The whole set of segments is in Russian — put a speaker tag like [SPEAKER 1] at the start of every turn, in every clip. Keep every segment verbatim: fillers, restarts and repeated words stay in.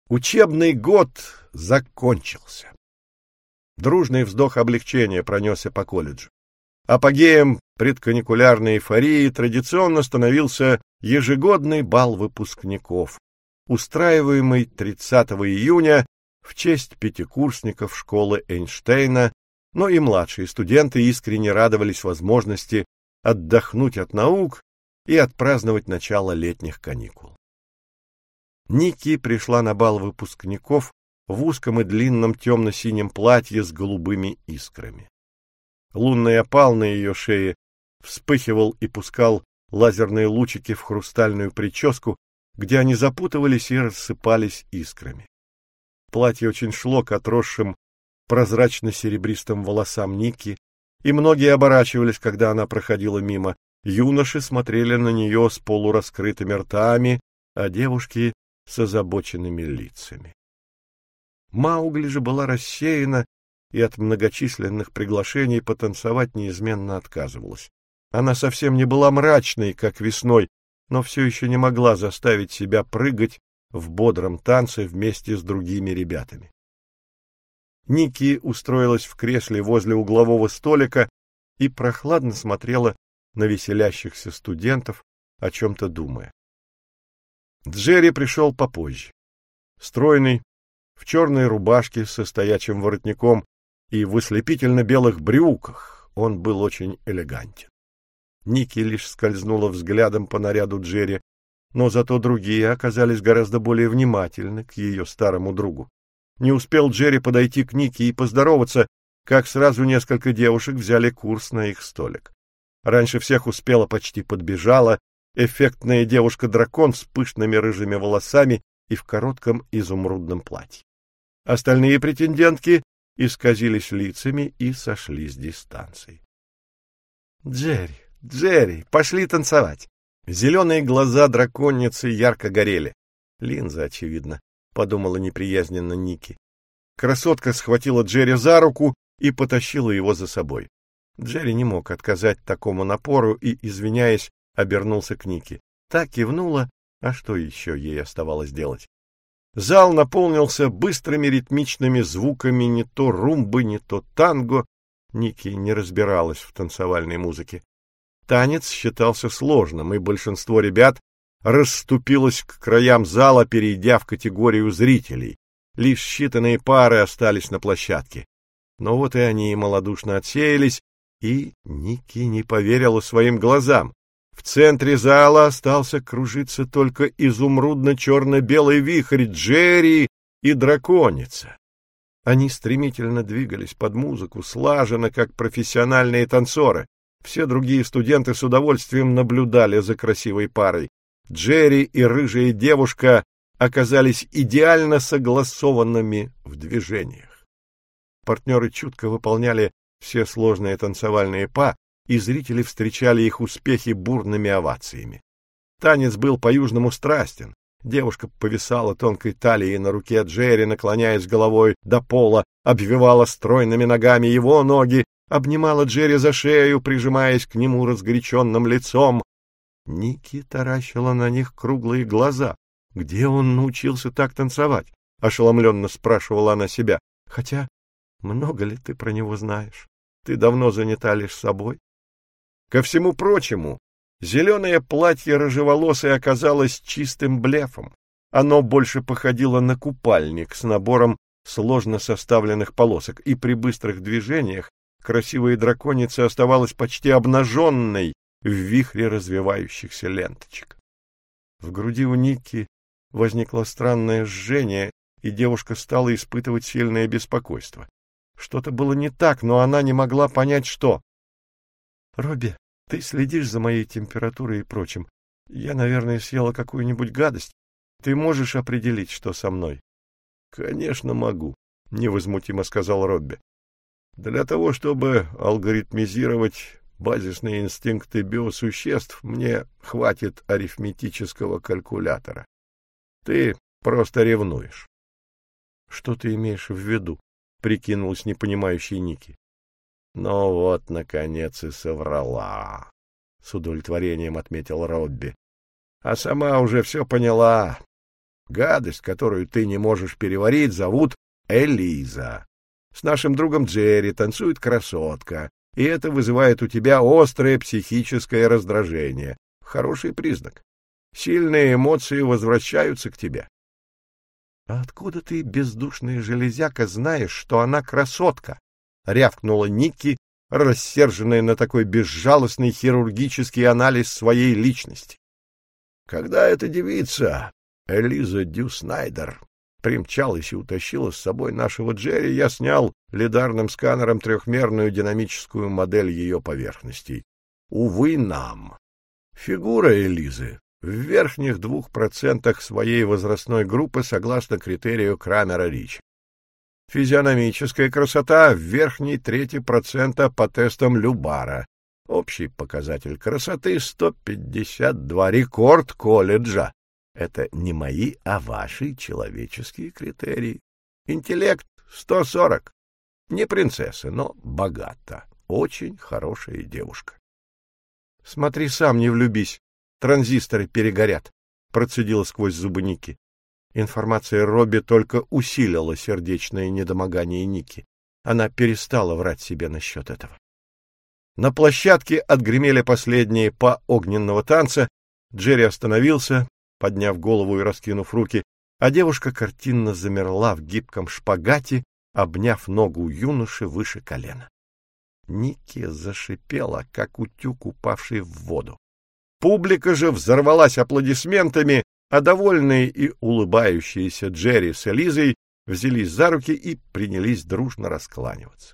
[SPEAKER 1] Учебный год закончился. Дружный вздох облегчения пронесся по колледжу. Апогеем предканикулярной эйфории традиционно становился ежегодный бал выпускников, устраиваемый тридцатого июня в честь пятикурсников школы Эйнштейна, но и младшие студенты искренне радовались возможности отдохнуть от наук и отпраздновать начало летних каникул. Ники пришла на бал выпускников в узком и длинном темно-синем платье с голубыми искрами. Лунный опал на ее шее вспыхивал и пускал лазерные лучики в хрустальную прическу, где они запутывались и рассыпались искрами. Платье очень шло к отросшим прозрачно-серебристым волосам Ники, и многие оборачивались, когда она проходила мимо. Юноши смотрели на нее с полураскрытыми ртами, а девушки — с озабоченными лицами. Маугли же была рассеяна и от многочисленных приглашений потанцевать неизменно отказывалась. Она совсем не была мрачной, как весной, но все еще не могла заставить себя прыгать в бодром танце вместе с другими ребятами. Ники устроилась в кресле возле углового столика и прохладно смотрела на веселящихся студентов, о чем-то думая. Джерри пришел попозже. Стройный, в черной рубашке со стоячим воротником и в ослепительно-белых брюках, он был очень элегантен. Ники лишь скользнула взглядом по наряду Джерри, но зато другие оказались гораздо более внимательны к ее старому другу. Не успел Джерри подойти к Нике и поздороваться, как сразу несколько девушек взяли курс на их столик. Раньше всех успела, почти подбежала эффектная девушка-дракон с пышными рыжими волосами и в коротком изумрудном платье. Остальные претендентки исказились лицами и сошли с дистанции. — Джерри, Джерри, пошли танцевать! Зеленые глаза драконицы ярко горели. Линза, очевидно, — подумала неприязненно Ники. Красотка схватила Джерри за руку и потащила его за собой. Джерри не мог отказать такому напору и, извиняясь, обернулся к Нике. Та кивнула, а что еще ей оставалось делать? Зал наполнился быстрыми ритмичными звуками не то румбы, не то танго. Ники не разбиралась в танцевальной музыке. Танец считался сложным, и большинство ребят расступилось к краям зала, перейдя в категорию зрителей. Лишь считанные пары остались на площадке. Но вот и они малодушно отсеялись, и Ники не поверила своим глазам. В центре зала остался кружиться только изумрудно-черно-белый вихрь Джерри и драконица. Они стремительно двигались под музыку, слаженно, как профессиональные танцоры. Все другие студенты с удовольствием наблюдали за красивой парой. Джерри и рыжая девушка оказались идеально согласованными в движениях. Партнеры чутко выполняли все сложные танцевальные па, и зрители встречали их успехи бурными овациями. Танец был по-южному страстен. Девушка повисала тонкой талией на руке Джерри, наклоняясь головой до пола, обвивала стройными ногами его ноги, обнимала Джерри за шею, прижимаясь к нему разгоряченным лицом. Ники таращила на них круглые глаза. Где он научился так танцевать? Ошеломленно спрашивала она себя. Хотя, много ли ты про него знаешь? Ты давно занята лишь собой. Ко всему прочему, зеленое платье рыжеволосой оказалось чистым блефом. Оно больше походило на купальник с набором сложно составленных полосок, и при быстрых движениях красивая драконица оставалась почти обнаженной в вихре развивающихся ленточек. В груди у Ники возникло странное жжение, и девушка стала испытывать сильное беспокойство. Что-то было не так, но она не могла понять, что. — Робби, ты следишь за моей температурой и прочим. Я, наверное, съела какую-нибудь гадость. Ты можешь определить, что со мной? — Конечно, могу, — невозмутимо сказал Робби. — Для того, чтобы алгоритмизировать базисные инстинкты биосуществ, мне хватит арифметического калькулятора. Ты просто ревнуешь. — Что ты имеешь в виду? — прикинулась непонимающей Ники. — Ну вот, наконец, и соврала, — с удовлетворением отметил Робби. — А сама уже все поняла. Гадость, которую ты не можешь переварить, зовут Элиза. С нашим другом Джерри танцует красотка, и это вызывает у тебя острое психическое раздражение. Хороший признак. Сильные эмоции возвращаются к тебе. — А откуда ты, бездушная железяка, знаешь, что она красотка? — рявкнула Никки, рассерженная на такой безжалостный хирургический анализ своей личности. — Когда эта девица, Элиза Дю Снайдер, примчалась и утащила с собой нашего Джерри, я снял лидарным сканером трехмерную динамическую модель ее поверхностей. Увы, нам. Фигура Элизы в верхних двух процентах своей возрастной группы согласно критерию Крамера-Ричи. Физиономическая красота в верхней трети процента по тестам Любара. Общий показатель красоты сто пятьдесят два, рекорд колледжа. Это не мои, а ваши человеческие критерии. Интеллект сто сорок. Не принцесса, но богата. Очень хорошая девушка. — Смотри сам, не влюбись. Транзисторы перегорят, — процедила сквозь зубы Никки. Информация Робби только усилила сердечное недомогание Никки. Она перестала врать себе насчет этого. На площадке отгремели последние па огненного танца. Джерри остановился, подняв голову и раскинув руки, а девушка картинно замерла в гибком шпагате, обняв ногу юноши выше колена. Никки зашипела, как утюг, упавший в воду. Публика же взорвалась аплодисментами, а довольные и улыбающиеся Джерри с Элизой взялись за руки и принялись дружно раскланиваться.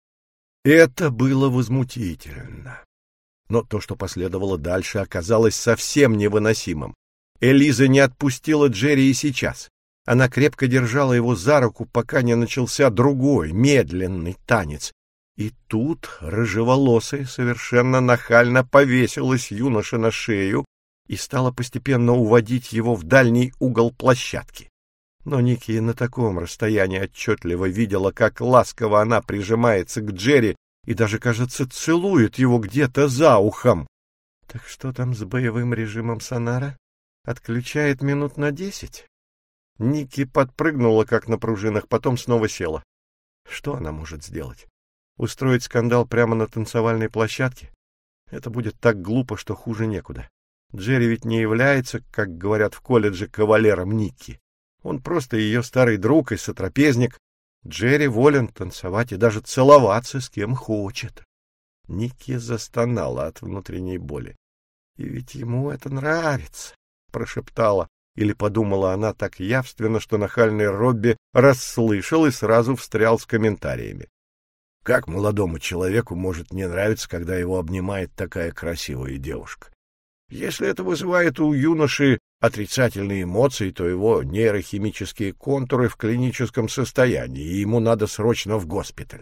[SPEAKER 1] Это было возмутительно. Но то, что последовало дальше, оказалось совсем невыносимым. Элиза не отпустила Джерри и сейчас. Она крепко держала его за руку, пока не начался другой, медленный танец. И тут рыжеволосая совершенно нахально повесилась юноше на шею и стала постепенно уводить его в дальний угол площадки. Но Никки на таком расстоянии отчетливо видела, как ласково она прижимается к Джерри и даже, кажется, целует его где-то за ухом. — Так что там с боевым режимом сонара? Отключает минут на десять? Никки подпрыгнула, как на пружинах, потом снова села. Что она может сделать? Устроить скандал прямо на танцевальной площадке? Это будет так глупо, что хуже некуда. Джерри ведь не является, как говорят в колледже, кавалером Никки. Он просто ее старый друг и сотрапезник. Джерри волен танцевать и даже целоваться с кем хочет. Никки застонала от внутренней боли. И ведь ему это нравится, прошептала, или подумала она так явственно, что нахальный Робби расслышал и сразу встрял с комментариями. Как молодому человеку может не нравиться, когда его обнимает такая красивая девушка? Если это вызывает у юноши отрицательные эмоции, то его нейрохимические контуры в клиническом состоянии, и ему надо срочно в госпиталь.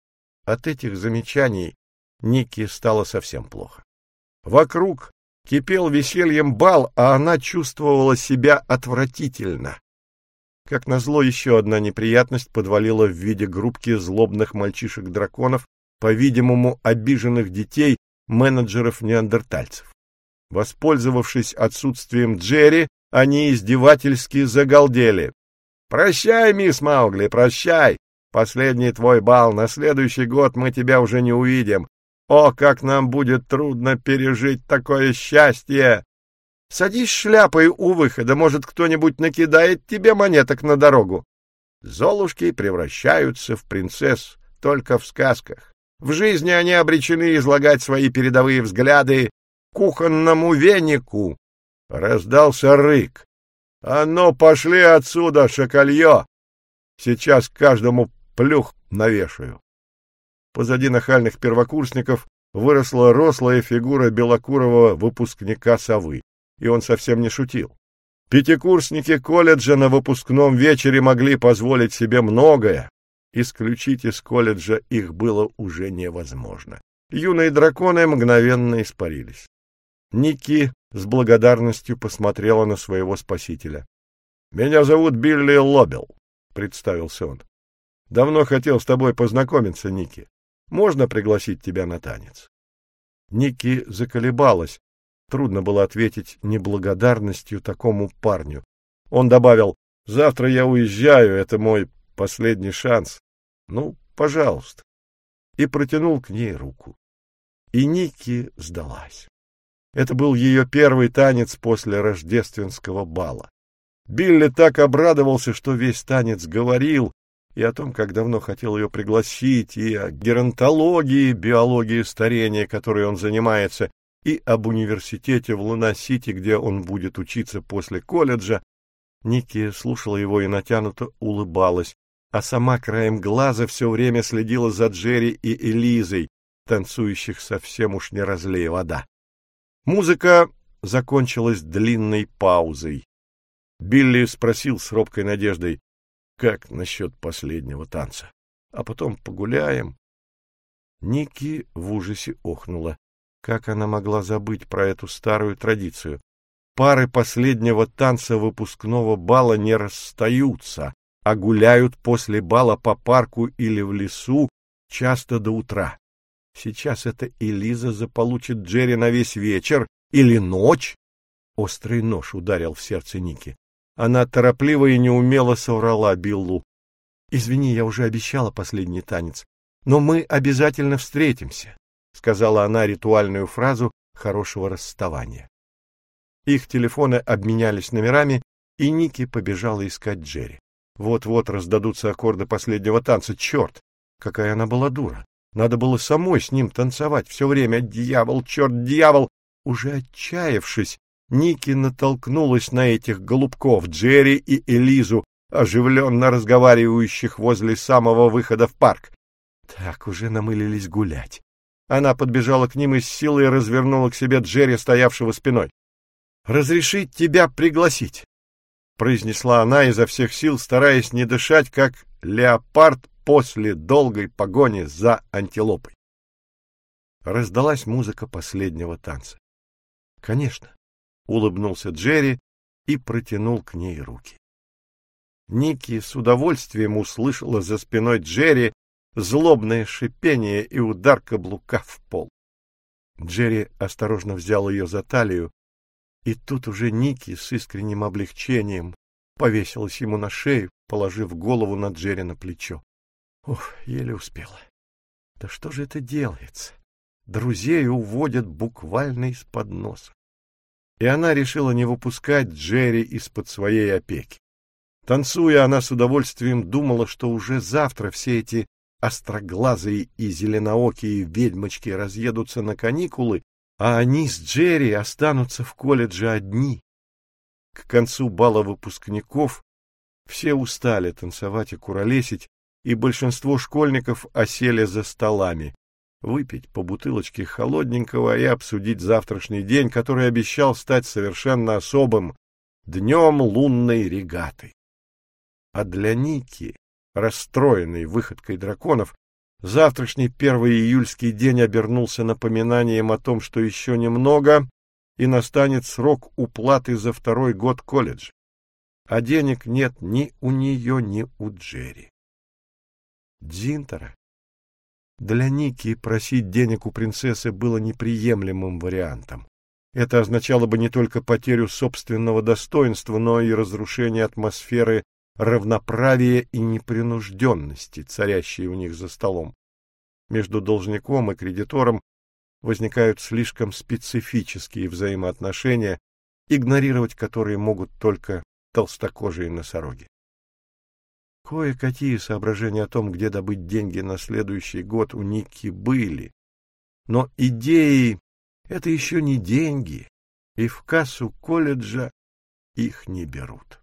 [SPEAKER 1] От этих замечаний Никки стало совсем плохо. Вокруг кипел весельем бал, а она чувствовала себя отвратительно. Как назло, еще одна неприятность подвалила в виде группки злобных мальчишек-драконов, по-видимому, обиженных детей, менеджеров-неандертальцев. Воспользовавшись отсутствием Джерри, они издевательски загалдели. «Прощай, мисс Маугли, прощай! Последний твой бал, на следующий год мы тебя уже не увидим. О, как нам будет трудно пережить такое счастье! Садись шляпой у выхода, может, кто-нибудь накидает тебе монеток на дорогу. Золушки превращаются в принцесс только в сказках. В жизни они обречены излагать свои передовые взгляды кухонному венику. Раздался рык. А ну, пошли отсюда, шакалье! Сейчас каждому плюх навешаю. Позади нахальных первокурсников выросла рослая фигура белокурого выпускника совы. И он совсем не шутил. Пятикурсники колледжа на выпускном вечере могли позволить себе многое. Исключить из колледжа их было уже невозможно. Юные драконы мгновенно испарились. Никки с благодарностью посмотрела на своего спасителя. — Меня зовут Билли Лобел, — представился он. — Давно хотел с тобой познакомиться, Никки. Можно пригласить тебя на танец? Никки заколебалась. Трудно было ответить неблагодарностью такому парню. Он добавил: «Завтра я уезжаю, это мой последний шанс. Ну, пожалуйста». И протянул к ней руку. И Ники сдалась. Это был ее первый танец после рождественского бала. Билли так обрадовался, что весь танец говорил и о том, как давно хотел ее пригласить, и о геронтологии, биологии старения, которой он занимается, и об университете в Луна-Сити, где он будет учиться после колледжа. Ники слушала его и натянуто улыбалась, а сама краем глаза все время следила за Джерри и Элизой, танцующих совсем уж не разлей вода. Музыка закончилась длинной паузой. Билли спросил с робкой надеждой: «Как насчет последнего танца? А потом погуляем?» Ники в ужасе охнула. Как она могла забыть про эту старую традицию? Пары последнего танца выпускного бала не расстаются, а гуляют после бала по парку или в лесу, часто до утра. Сейчас это Элиза заполучит Джерри на весь вечер или ночь. Острый нож ударил в сердце Ники. Она торопливо и неумело соврала Биллу: «Извини, я уже обещала последний танец, но мы обязательно встретимся», — сказала она ритуальную фразу хорошего расставания. Их телефоны обменялись номерами, и Ники побежала искать Джерри. Вот-вот раздадутся аккорды последнего танца. Черт, какая она была дура! Надо было самой с ним танцевать все время. Дьявол, черт, дьявол! Уже отчаявшись, Ники натолкнулась на этих голубков, Джерри и Элизу, оживленно разговаривающих возле самого выхода в парк. Так, уже намылились гулять. Она подбежала к ним и с силой развернула к себе Джерри, стоявшего спиной. «Разрешить тебя пригласить», — произнесла она изо всех сил, стараясь не дышать, как леопард после долгой погони за антилопой. Раздалась музыка последнего танца. «Конечно», — улыбнулся Джерри и протянул к ней руки. Ники с удовольствием услышала за спиной Джерри злобное шипение и удар каблука в пол. Джерри осторожно взял ее за талию, и тут уже Ники с искренним облегчением повесилась ему на шею, положив голову на Джерри на плечо. Ох, еле успела. Да что же это делается? Друзей уводят буквально из-под носа. И она решила не выпускать Джерри из-под своей опеки. Танцуя, она с удовольствием думала, что уже завтра все эти остроглазые и зеленоокие ведьмочки разъедутся на каникулы, а они с Джерри останутся в колледже одни. К концу бала выпускников все устали танцевать и куролесить, и большинство школьников осели за столами, выпить по бутылочке холодненького и обсудить завтрашний день, который обещал стать совершенно особым днем лунной регаты. А для Ники, расстроенной выходкой драконов, завтрашний первый июльский день обернулся напоминанием о том, что еще немного, и настанет срок уплаты за второй год колледжа. А денег нет ни у нее, ни у Джерри. Дзинтера. Для Ники просить денег у принцессы было неприемлемым вариантом. Это означало бы не только потерю собственного достоинства, но и разрушение атмосферы равноправия и непринужденности, царящей у них за столом. Между должником и кредитором возникают слишком специфические взаимоотношения, игнорировать которые могут только толстокожие носороги. Кое-какие соображения о том, где добыть деньги на следующий год, у Ники были, но идеи — это еще не деньги, и в кассу колледжа их не берут.